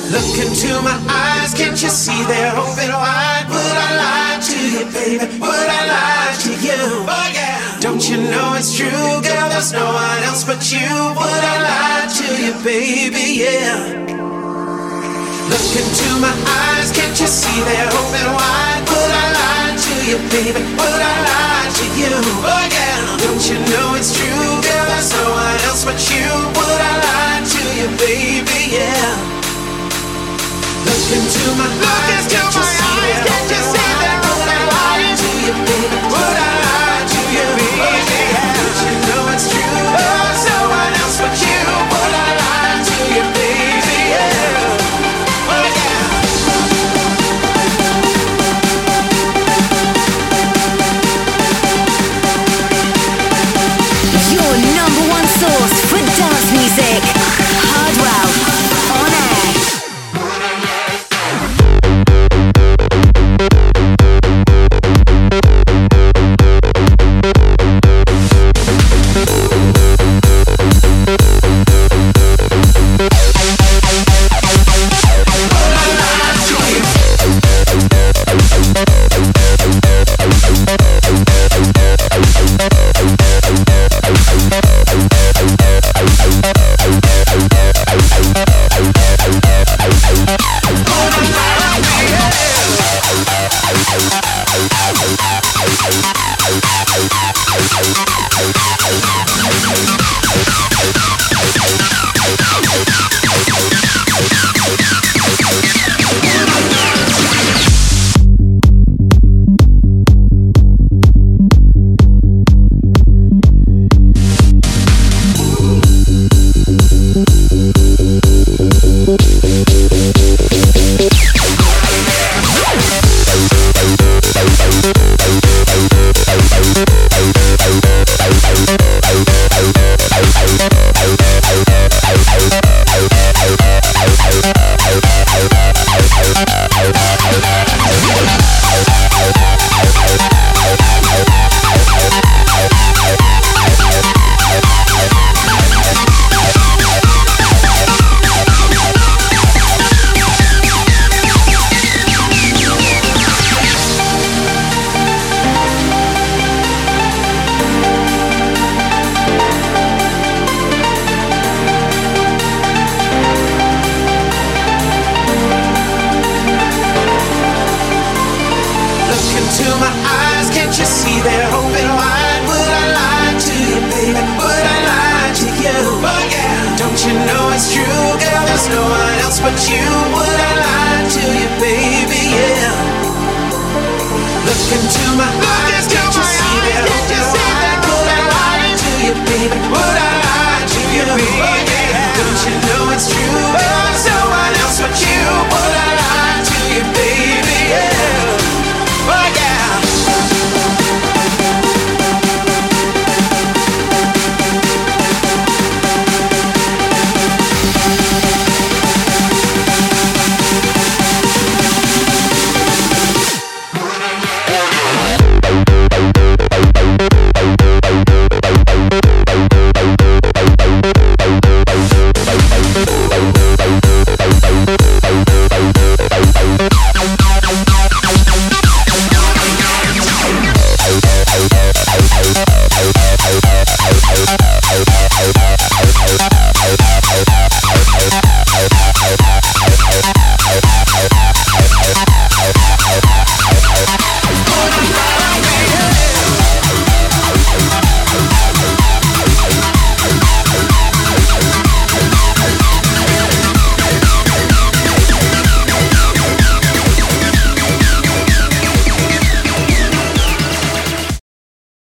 Look into my eyes, can't you see they're open wide? Would I lie to you, baby? Would I lie to you? Oh yeah. Don't you know it's true, girl? There's no one else but you. Would I lie to you, baby? Yeah. Look into my eyes, can't you see they're open wide? Would I lie to you, baby? Would I lie to you? Oh yeah. Don't you know it's true, girl? There's no one else but you. Would I lie to you, baby? Yeah. Look into my eyes, can't you see they're open wide? Would I lie to you, baby? Would I lie to you, baby? Don't you know it's true? There's no one else but you. Would I lie to you, baby? Yeah. Oh yeah. Your number one source for dance music. Hardwell on air. No one else but you. Would I lie to you, baby? Yeah. Look into my eyes, can't you see that? Would I lie to you, baby? Would I lie to you, baby? Don't you know it's true?